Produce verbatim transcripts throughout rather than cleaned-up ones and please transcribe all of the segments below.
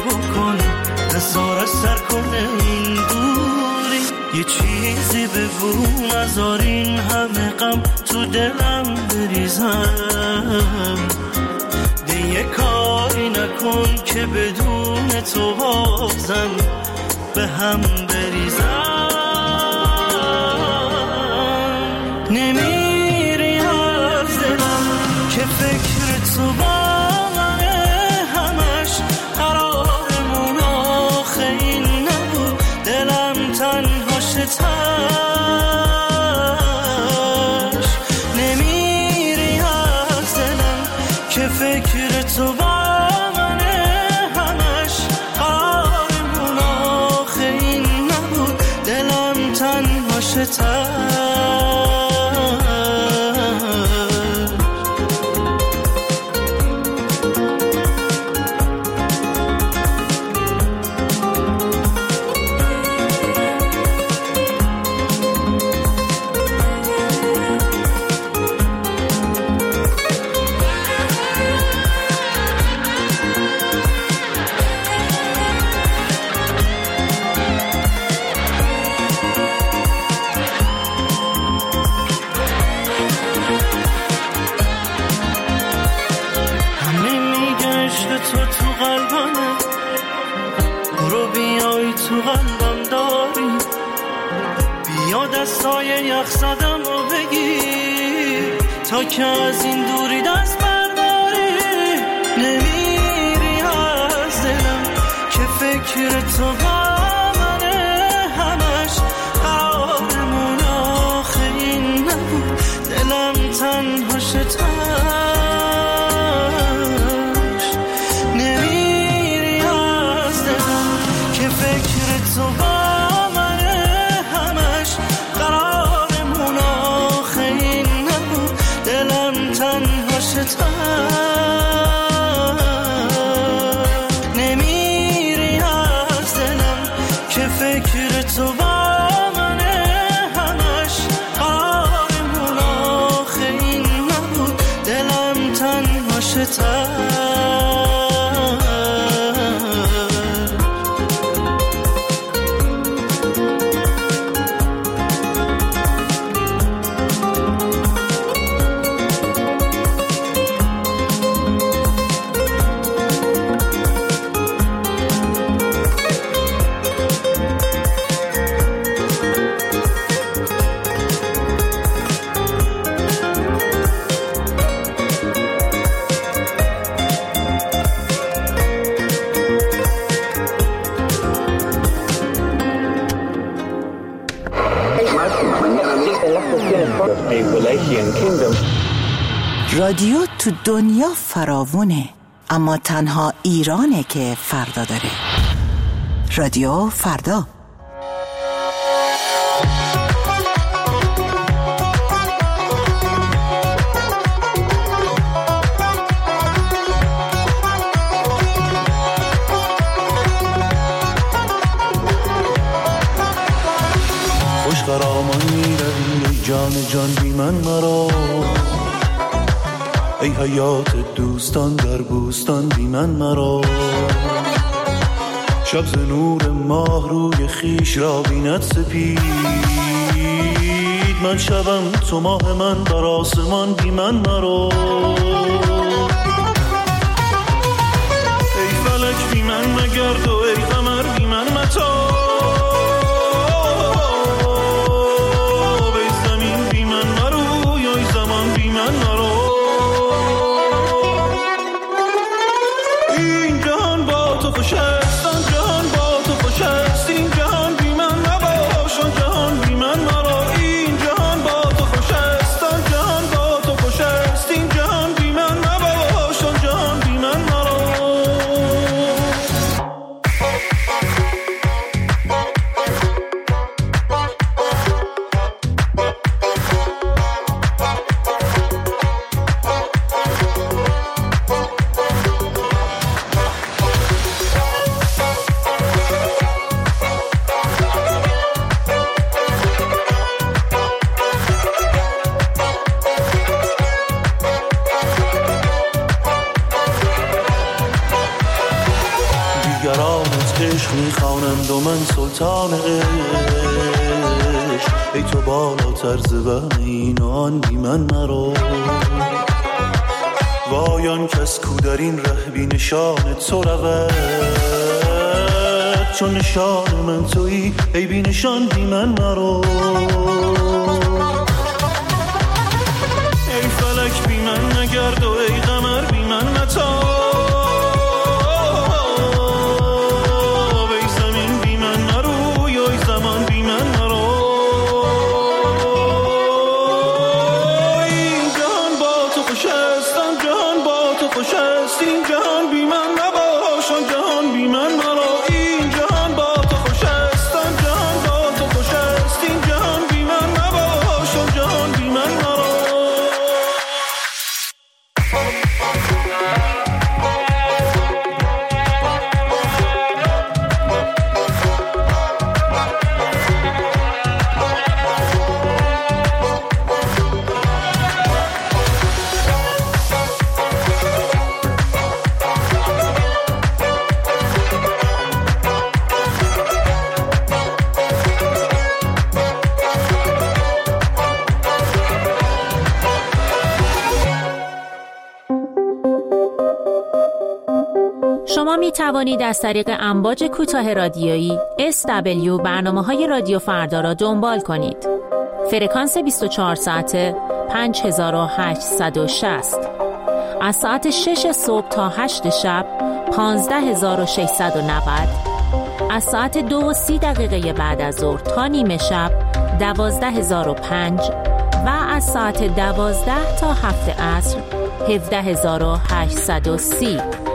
بکن، نزار سر کنه این دوری. یه چیزی بگو نزار این همه غم تو دلم بریزم. دیگه کاری نکن که بدون تو بازم به هم بریزم. نمیری از دلم که فکر تو با منه، همش قرارمون آخه این نبود، دلم تنها شتاش. نمیری از دلم که فکر تو با منه، همش قرارمون آخه این نبود، دلم تنها شتاش. تو تو قلبانه، برو بیای تو قلبم داری، بیا دستای یخ زدم رو بگیر تا که از این دوری دست برداری. نمیری از دلم که فکر تو با منه، همش قرارمون آخه این نبود، دلم تنها شتاش. تو با منه، همش قرارمون آخه این نبود، دلم تنها شتاش. نمیری از دلم که فکر تو با منه، همش قرارمون آخه این نبود، دلم تنها شتاش. رادیو تو دنیا فراوونه، اما تنها ایرانه که فردا داره. رادیو فردا. خوش خرامان میروی جان جان بی من مرا، ای حیات دوستان در بوستان بی من مرا. شب ز نور ماه روی خیش را بیند سپید، من شبم تو ماه من بر آسمان بی من مرا. ای فلک بی من مگرد و ای قمر بی من متا، ای زمین بی من مرو یا ای زمان بی من مرو. این جهان با تو خوش است، آن جهان با تو خوش است، این جهان بی من نباش، آن جهان بی من مرا. این جهان با تو خوش است، آن جهان با تو خوش است، این جهان بی من دیگرانت عشق میخوانند و من سلطان عشق. ای تو بالاتر ز وهم اینان بی من مرو. وای آن کس کو در این ره بی نشان تو رود، چون نشان من تویی ای بی نشان بی من مرو. ای فلک بی من نگرد و ای قمر بی من نتاب. شما می توانید از طریق امواج کوتاه رادیویی اس دبلیو برنامه‌های رادیو فردا را دنبال کنید. فرکانس بیست و چهار ساعته پنج هزار و هشتصد و شصت، از ساعت شش صبح تا هشت شب پانزده هزار و ششصد و نود، از ساعت دو و سی دقیقه بعد از ظهر تا نیمه شب دوازده هزار و پنج و از ساعت دوازده تا هفت عصر هفده هزار و هشتصد و سی.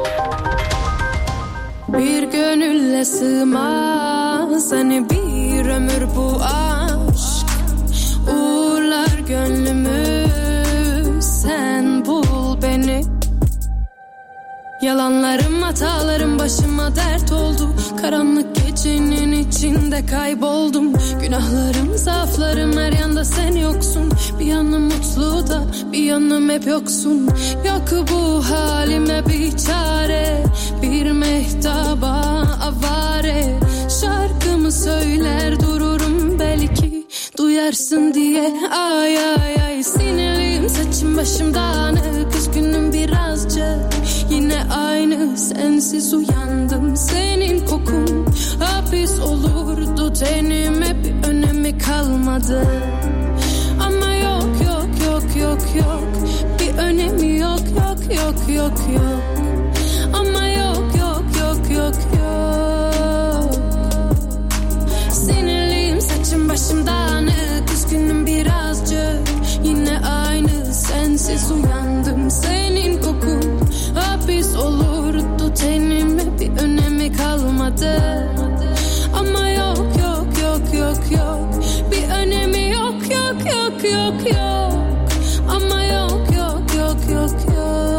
Bir gönülle sığmaz hani bir ömür bu aşk. Uğurlar gönlümü sen bul beni. Yalanlarım hatalarım başıma dert oldu. Karanlık gecenin içinde kayboldum. Günahlarım zaaflarım her yanda sen yoksun. Bir yanım mutlu da bir yanım hep yoksun. Yok bu halime bir çare, bir mehtaba avare. Şarkımı söyler dururum belki duyarsın diye. Ay ay ay sinirliyim saçım başım dağınık. Üzgünüm birazcık yine aynı sensiz uyandım. Senin kokun hapis olurdu tenime bir önemi kalmadı. Ama yok yok yok yok yok bir önemi yok yok yok yok yok. Ama yok yok yok yok yok. Sinirliyim saçım başım dağınık. Üzgünüm birazcık yine aynı sensiz uyandım. Senin kokun hapis olurdu tenime bir önemi kalmadı. Ama yok yok yok yok yok bir önemi yok yok yok yok yok. Ama yok yok yok yok yok.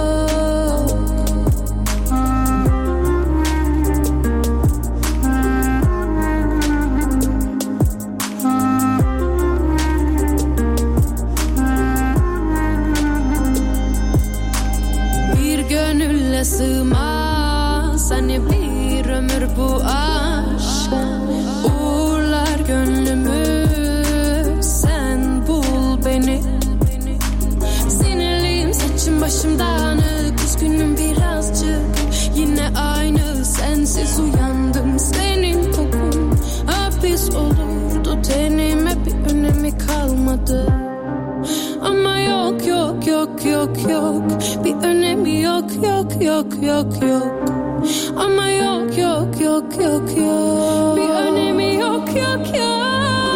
Bir gönülle sığmaz hani bir ömür bu aşk. Uğurlar gönlümü sen bul beni. Sinirliyim saçım başım dağınık. Üzgünüm birazcık yine aynı sensiz uyandım. Senin kokun hapis olurdu tenime bir önemi kalmadı. Ama yok yok yok yok yok bir önemi yok yok yok yok yok. Ama yok yok yok yok yok bir önemi yok yok yok.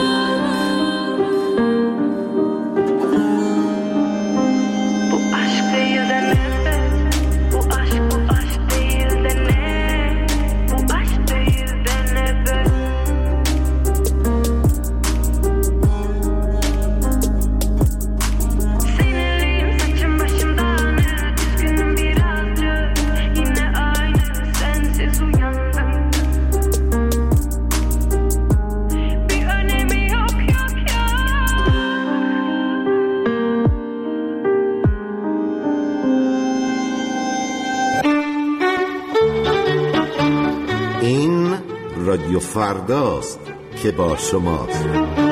Bu aşk değil de ne? Bu aşk bu aşk değil de ne? Bu aşk değil de ne be? Sinirliyim saçım başım dağınık. Üzgünüm birazcık yine aynı sensiz uyandım. رادیو فرداست که با شماست.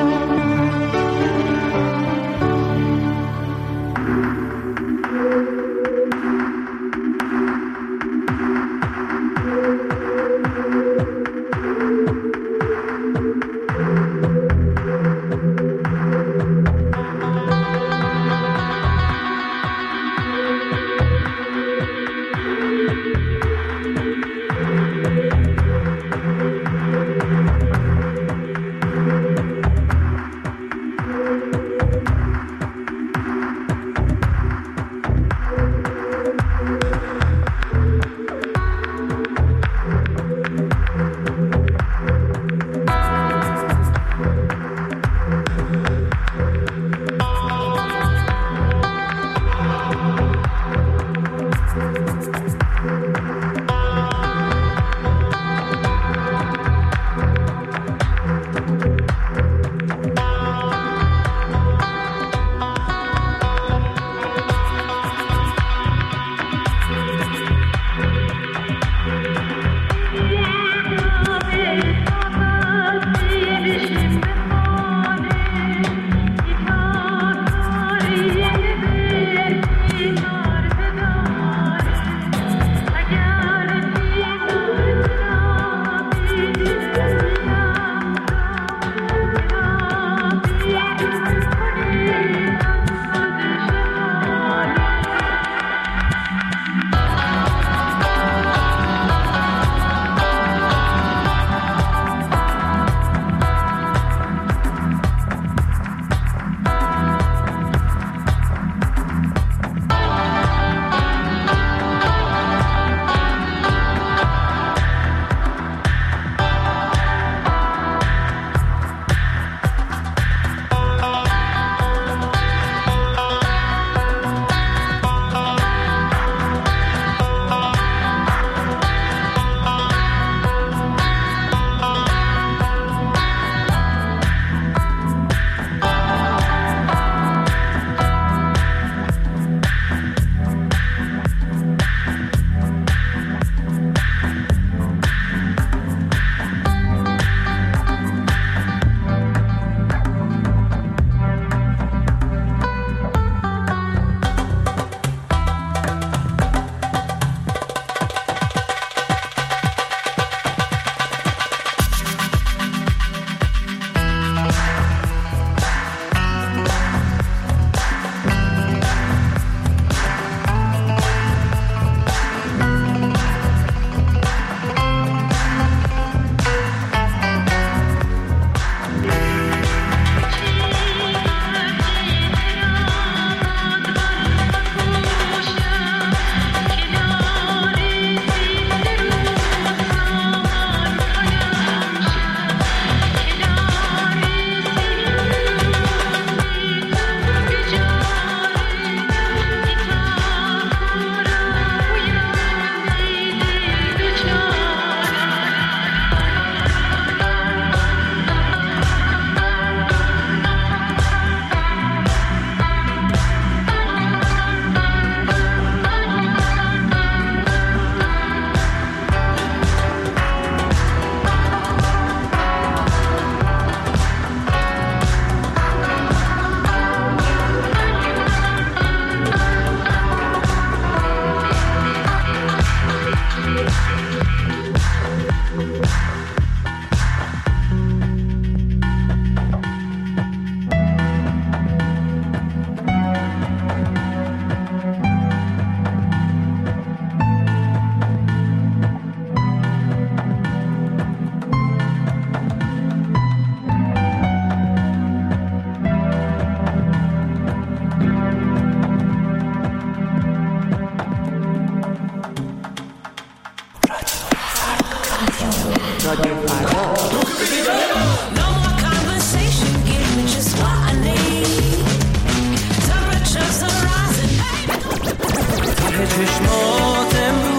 چشمات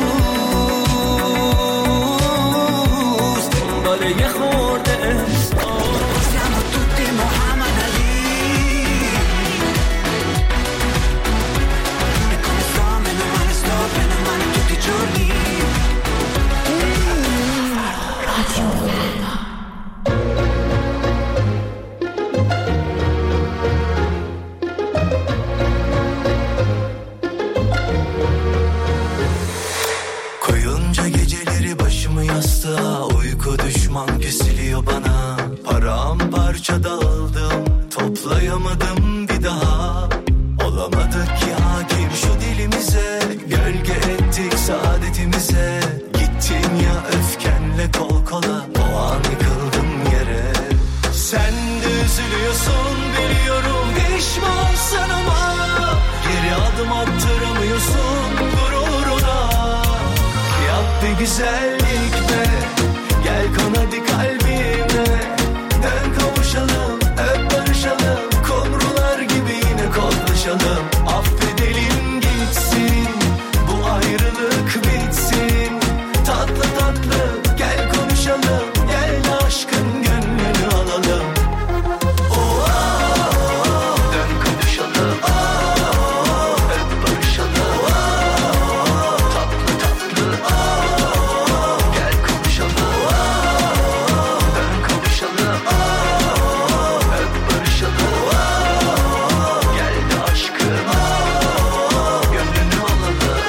امروز دنبال یه خورده احساس siamo tutti Muhammad Ali e come sto meno male sto bene male tutti i giorni Radio düşman kesiliyor bana. Paramparça dağıldım, toplayamadım bir daha. Olamadık ki hakim şu dilimize, gölge ettik saadetimize. Gittin ya öfkenle kol kola, o an yıkıldım yere. Sen de üzülüyorsun biliyorum, pişmansın ama geri adım attıramıyorsun gururuna. Yap bir güzellik be, gel kon hadi kalbime. Dön kavuşalım, öp barışalım, kumrular gibi yine koklaşalım. Affedelim gitsin, bu ayrılık bitsin. Tatlı tatlı gel konuşalım, gel de aşkın gönlünü alalım. Oh, oh, oh. Dön kavuşalım, oh, öp barışalım, oh, tatlı tatlı, oh, gel konuşalım, oh, dön kavuşalım, oh, öp barışalım, oh, gel de aşkın, oh, gönlünü alalım.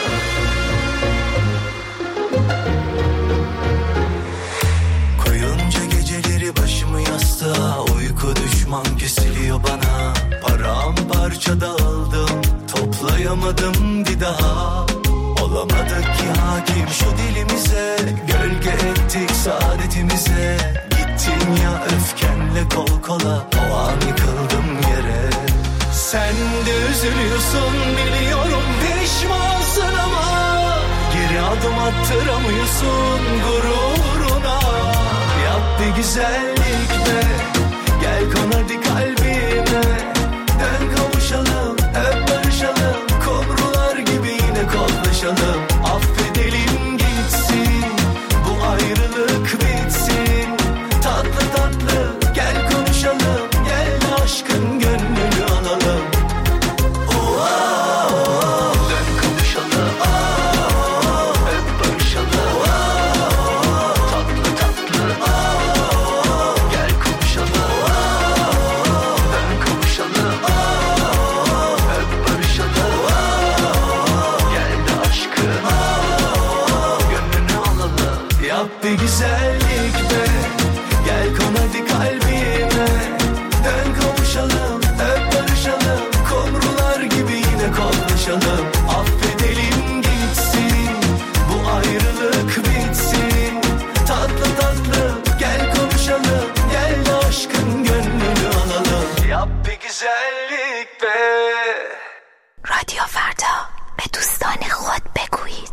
Koyunca geceleri başımı yastığa, uyku düşman kesiliyor bana. Paramparça dağıldım, toplayamadım bir daha. Olamadık ki hakim şu dilimize, gölge ettik saadetimize. Gittin ya öfkenle kol kola, o an yıkıldım yere. Sen de üzülüyorsun biliyorum, pişmansın ama geri adım attıramıyorsun gururuna. Yap bir güzellik be, gel kon hadi kalbime. Dön kavuşalım, öp barışalım, kumrular gibi yine koklaşalım. Affedelim gitsin, bu ayrılık bitsin. Tatlı tatlı gel konuşalım, gel de aşkın gönlünü alalım. Oh, oh, oh. Dön kavuşalım, oh, öp barışalım, oh, tatlı tatlı, oh, gel konuşalım, oh, dön kavuşalım, oh, öp barışalım, oh, gel de aşkın, oh, gönlünü alalım. Yap bir güzellik be, gel kon hadi kalbime. Dön kavuşalım, öp barışalım, kumrular gibi yine koklaşalım. Affedelim gitsin, bu ayrılık bitsin. Tatlı tatlı gel konuşalım, gel de aşkın gönlünü alalım. Yap bir güzellik be. رادیو فردا به دوستان خود بگویید.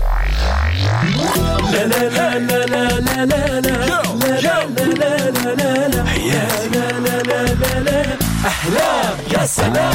لا لا لا لا لا لا لا لا لا لا لا لا لا يا لا لا لا لا لا أحلام يا سلام.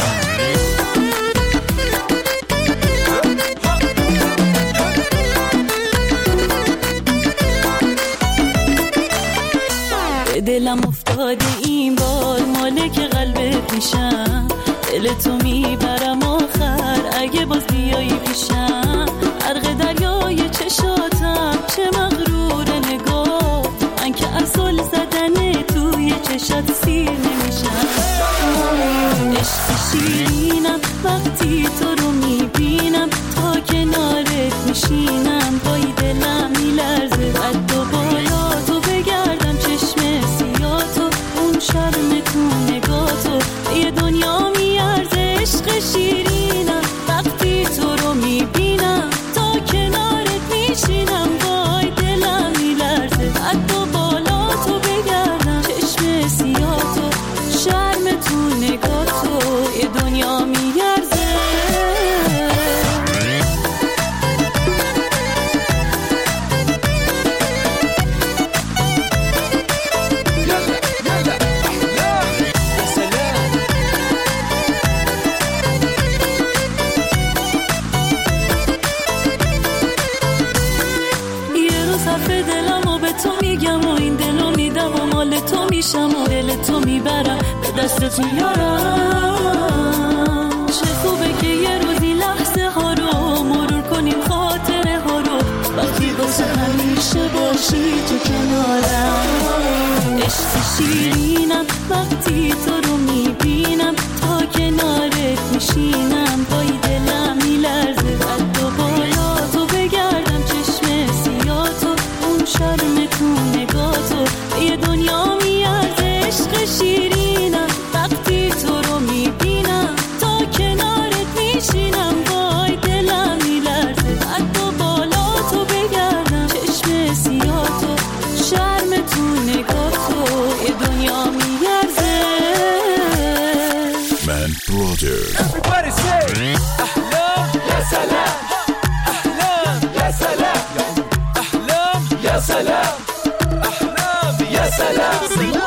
دلم افتاده این بار مالک قلب پیشم، دل تو میبرم آخر اگه باز بیایی پیشم. غرق دریای چشاتم چه مغرور نگاه، من که اصل زدن توی چشات سیر نمیشم. عشق شیرینم وقتی تو رو میبینم، تا کنارت میشینم پای دلم میلرزه. قد و بالا تو بگردم چشم سیاه تو، اون شرم تو نگاه تو یه دنیا میارزه. عشق شیرینم وقتی تو رو میبینم، تا کنارت میشینم وای دلم میلرزه. قد و بالا تو بگردم چشم سیاه تو، شرم تو نگاه تو یه دنیا میارزه. و دل تو میبرم به دستت میارم. چه خوبه که یه روزی لحظه ها رو مرور کنیم، خاطره ها رو، وقتی واسه همیشه باشی تو کنارم. عشق شیرینم وقتی تو رو میبینم، تا کنارت میشینم پای دلم میلرزه. قد و بالا تو بگردم چشم سیاه تو، اون شرم تو نگاه تو مثلا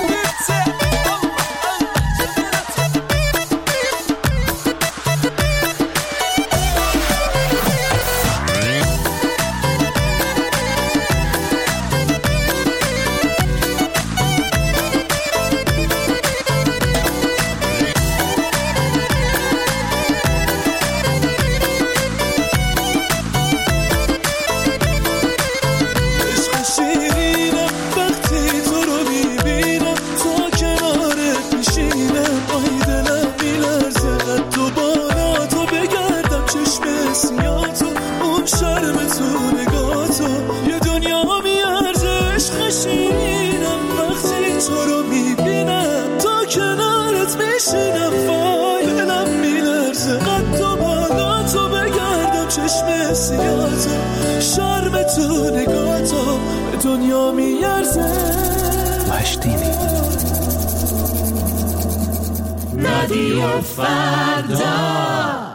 دنیا میارزه مشتینی رادیو فردا.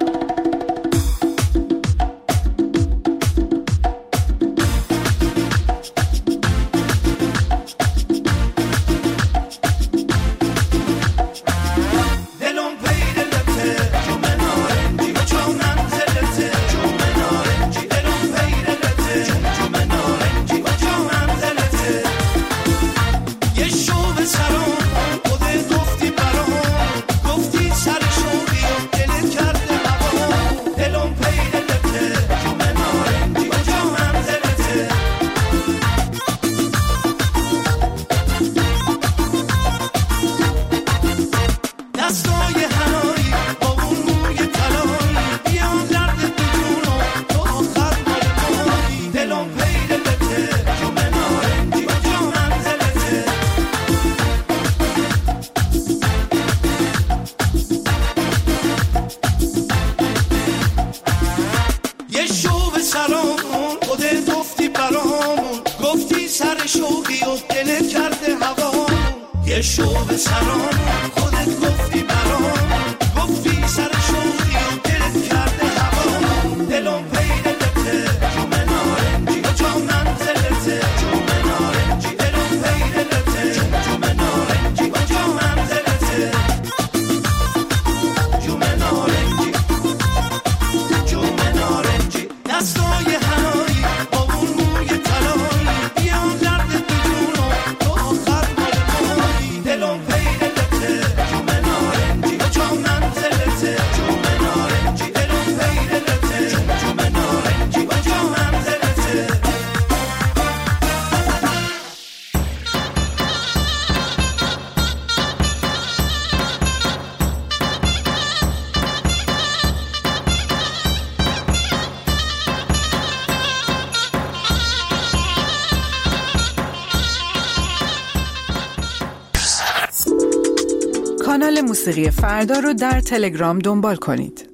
کانال موسیقی فردا رو در تلگرام دنبال کنید.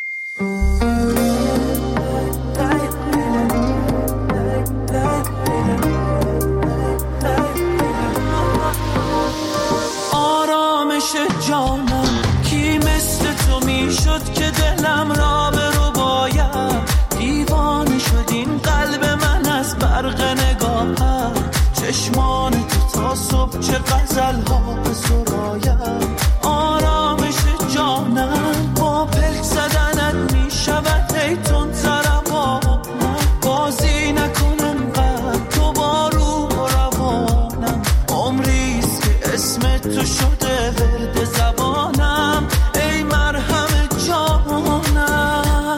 آرامش جانم کی مثل تو میشد که دلم را به رو باید دیوانه شد این قلب من از برق نگاهم چشمان تو تا صبح چه غزل ها به سرایم آرامش جانم با پلک زدنت می شود ای تون زربانم بازی نکنم قد تو با روح و روانم عمریست که اسم تو شده ورد زبانم ای مرهم جانم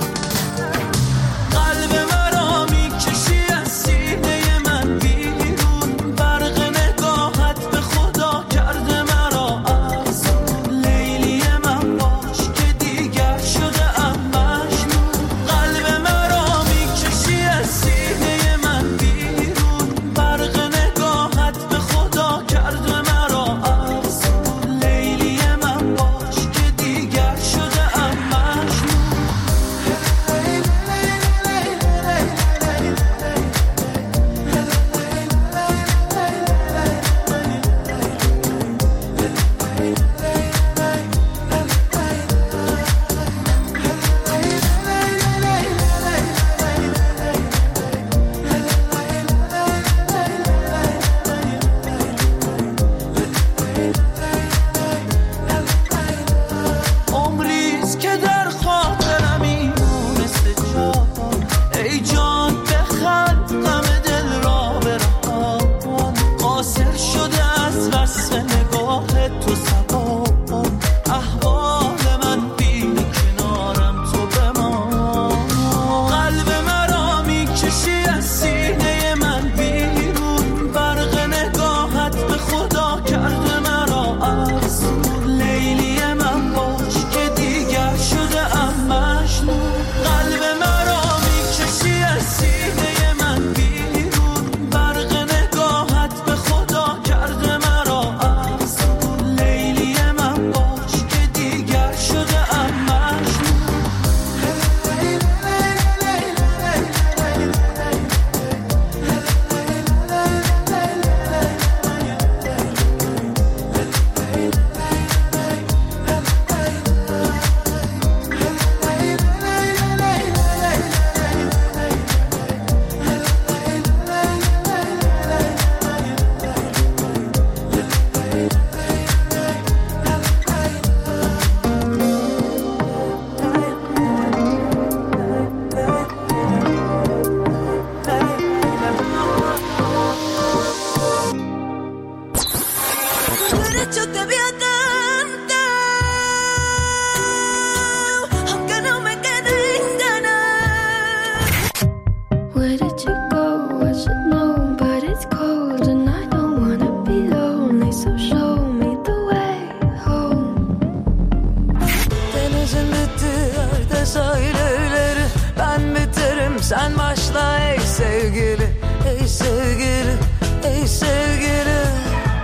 قلب مرا می کشی از سینه من بیرون برق نگاهت به خدا که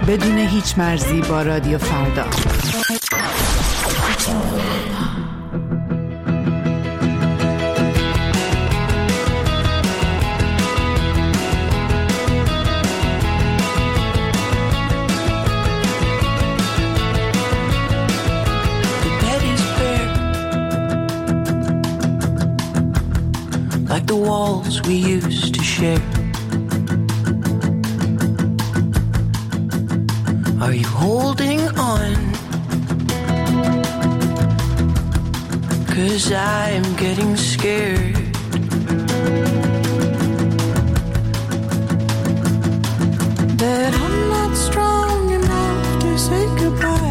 بدون هیچ مرزی با رادیو فردا. Like the walls we used to share. Are you holding on? 'Cause I'm getting scared. That I'm not strong enough to say goodbye.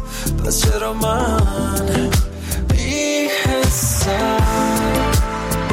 پس چرا من بی حسم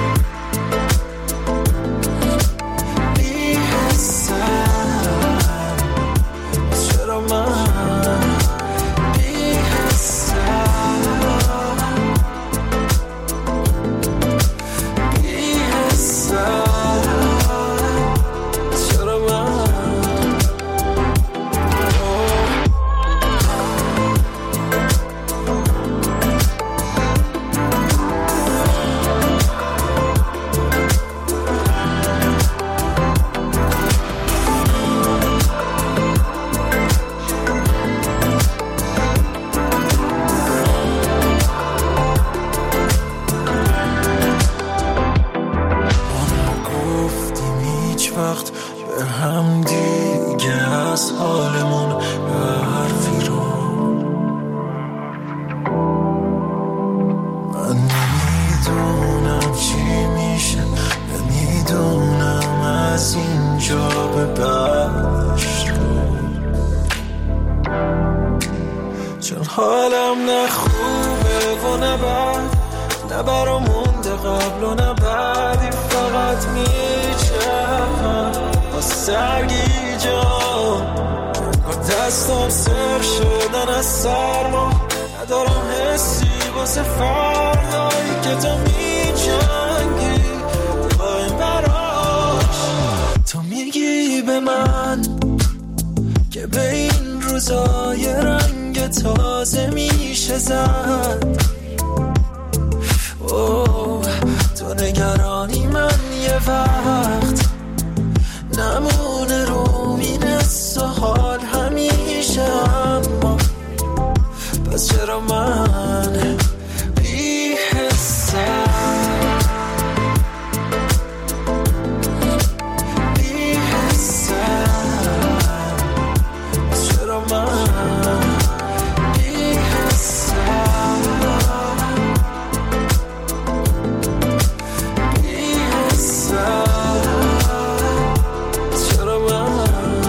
نمیدونم چی میشه، نمیدونم از اینجا به بعدش چون حالم نه خوبه و نه بد، نه برا مونده قبل و نه بعدی، فقط میچرخم با سرگیجان با دستم سر شدن از سرما، ندارم حسی واسه فردایی که تو میجنگی با این براش. تو میگی به من که به این روزای رنگ تازه میشه زد، اوه تو نگرانی من یه وقت نمونه رو مینست و حال همیشه، اما پس چرا من بی حسم بی حسم چرا من بی حسم بی حسم چرا من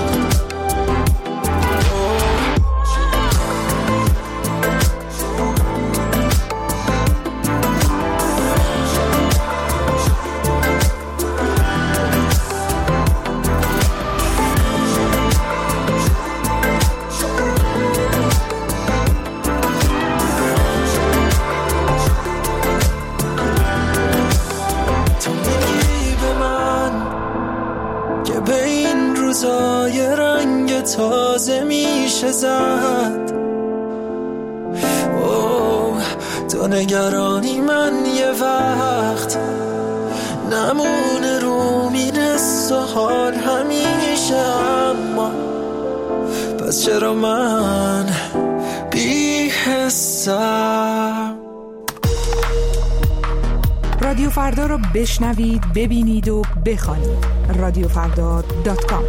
روزای رنگ تازه میشه زد، اوه تو نگرانی من یه وقت نمونه رو میرس و حال همیشه، اما پس چرا من بی حسم. رادیو فردا رو بشنوید، ببینید و بخوانید. رادیو فردا دات کام.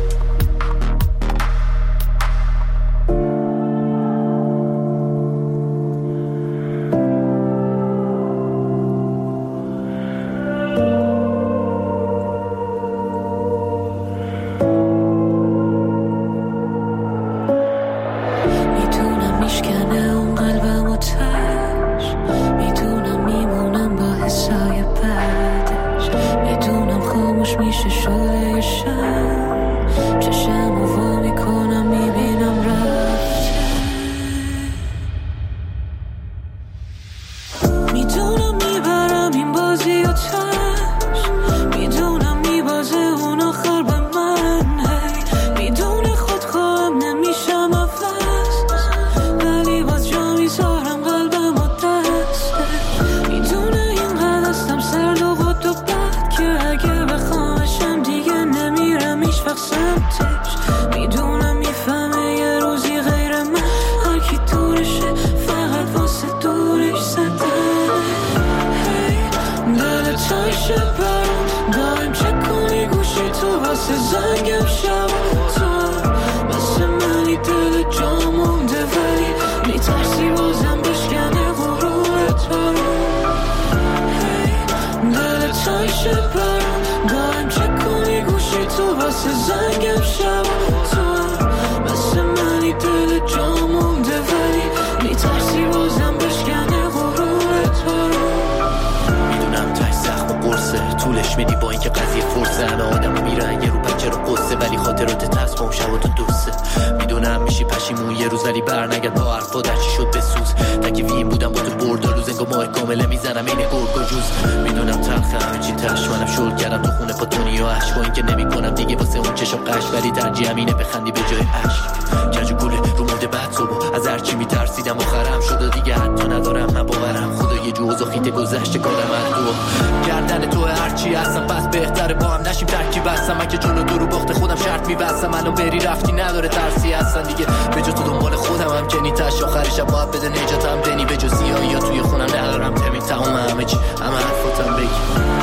میدی با اینکه قضیه فرصه همه آدم میرن یه رو پنجه رو قصه، ولی خاطرات ترس با اون شب و تو دوسته. میدونم میشی پشیمون یه روز ولی بر نگرد با حرفا در چی شد بسوز. تکیوی این بودم با تو بردا روز انگا ماه کامله میزنم این گرگ و جوز. میدونم تلخه همه چی ترش منم شل کردم تو خونه با دنیا عشق و اینکه نمی کنم دیگه واسه اون چشم قش، ولی ترجیحم اینه بخندی به جای عشق. کج و گوله رو مورد بعد صبح از هر چی میترسیدم آخرم شد و دیگه حتی ندارم من باورم خدا یه جوز و خیت گذشته کارم از تو گردن تو هرچی هستم پس بهتره با هم نشیم ترکیب هستم. من که جلو دو رو باخت خودم شرط میبستم الان بری رفتی نداره ترسی هستن دیگه به جا تو دنبال خودم هم که نیتش آخرشم باید بده نجاتم دنی به جا سیاهی یا توی خونم ندارم تمین تمام همه چی همه حرفاتم بگی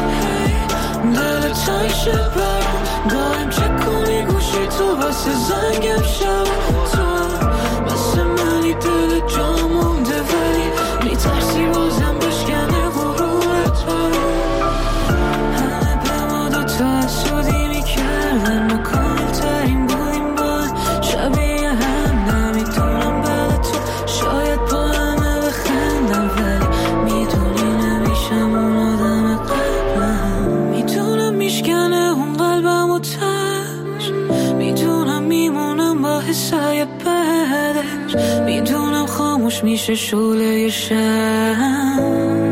دل تایشه برام دایم چک کنی گوشی تو واسه زنگم شب تو مثل منی دل جا مونده ولی میترسی بازم بشکنه غرور تو. دلش میشه شعله شم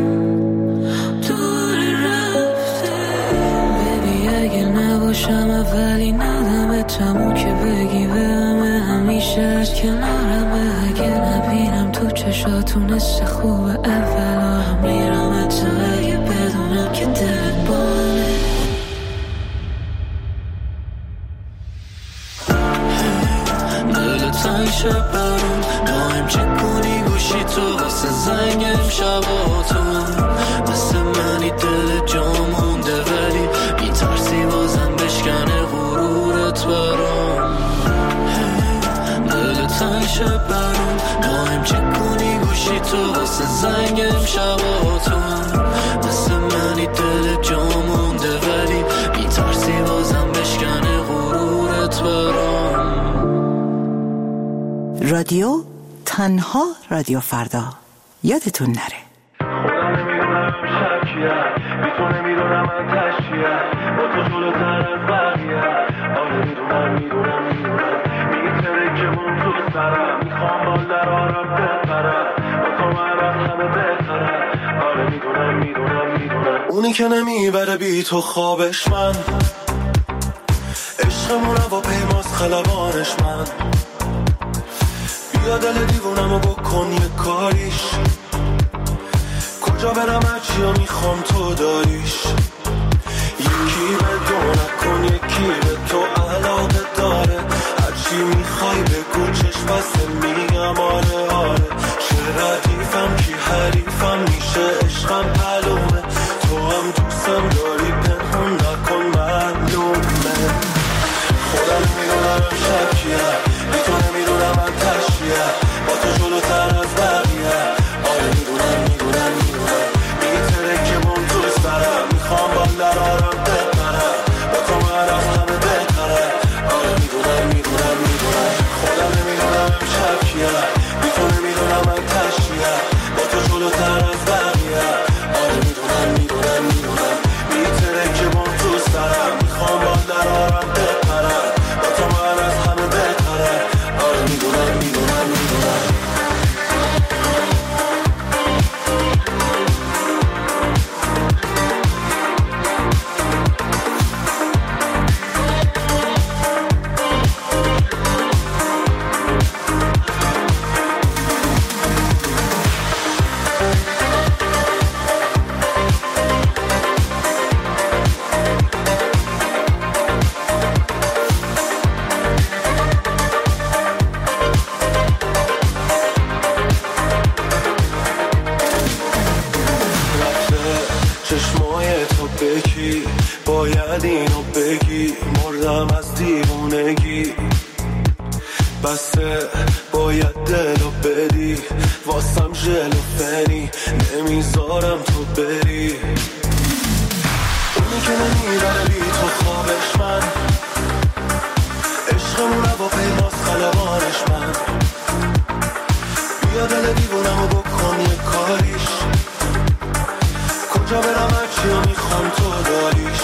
دور رفته. ببی اگه نباشم اولی ندم تموم که بگی به همه همیشه از کنارم. اگه نبینم تو چشاتون نسه خوب اولا میرم تا اگه بدونم که دلت بانه. دل تنگ شب برون دایم چک کنی گوشی تو واسه زنگ امشباتون. مثل منی دل جا مونده ولی میترسی بازم بشکنه غرورت برام. دل تنگ شب برون دایم چک کنی گوشی تو واسه زنگ امشباتون. مثل منی دل جا مونده ولی میترسی بازم بشکنه غرورت برام. رادیو تنها رادیو فردا یادتون نره. خودم نمیدونم شکیه میتونه میدونم من تشیه با تو جلوتر از بقیه. آره میدونم میدونم میدونم میتره که مون تو سرم میخوام بال در آرم بپرم با تو من از همه بهتره. آره میدونم میدونم میدونم اونی که نمیبره بی تو خوابش من عشقمونه با پیماز خلبانش من. بیا دل دیوونمو بکن یه کاریش کجا برم هرچی ها میخوام تو داریش. یکی به دو نکن یکی به تو علاقه داره هرچی میخوای بگو چشم بسته میگم آره آره. چه ردیفم کی حریفم میشه عشقم معلومه تو هم دوستم داری پنهون نکن معلومه. خودم میدونم شکیه بی تو نمیدونم من تشیه با تو جلوتر از بقیه. آره میدونم میدونم میدونم میتره که من تو سرم میخوام بال در آرم بپرم با تو من از همه بهتره. آره میدونم میدونم میدونم خودم نمیدونم شکیه بی تو نمیدونم من تشیه با تو جلوتر از بقیه. آره میدونم میدونم میدونم میتره که من تو سرم میخوام بال در آرم بپرم با تو من از همه بهتره. آره میدونم میدونم میدونم چشمای تو بکی باید اینو بگی مردم از دیوونگی بسه باید دلو بدی واسم ژل و فنی نمیذارم تو بری. اونی که نمیبره بی تو خوابش من عشقمونه با پیماز خلبانش من. بیا دل دیوونمو بکن یه کاریش کجا برم هرچی ها میخوام تو داریش.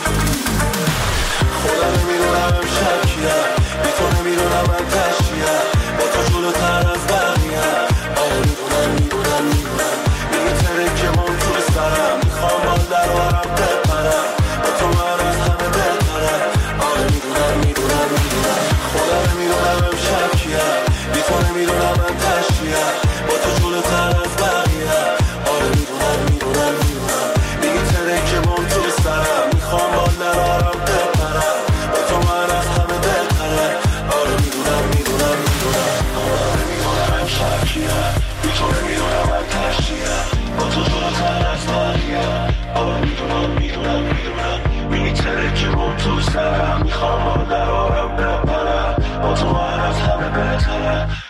خودم نمیدونم شکیه بی تو نمیدونم من تشیه با تو جلوتر از بقیه. آره میدونم میدونم میدونم میتره که من تو سرم میخوام بال در آرم بپرم با تو من از همه بهتره. آره میدونم میدونم میدونم خودم نمیدونم شکیه بی تو نمیدونم من تشیه با تو جلوتر از بقیه. آره میدونم میدونم میدونم میتره که من تو سرم میخوام بال در آرم بپرم با تو من از همه بهتره. آره میدونم میدونم میدونم خودم نمیدونم شکیه بی تو نمیدونم من تشیه با تو جلوتر از بقیه. آره میدونم میدونم میدونم میتره که من تو سرم میخوام بال در آرم بپرم با تو من از همه بهتره.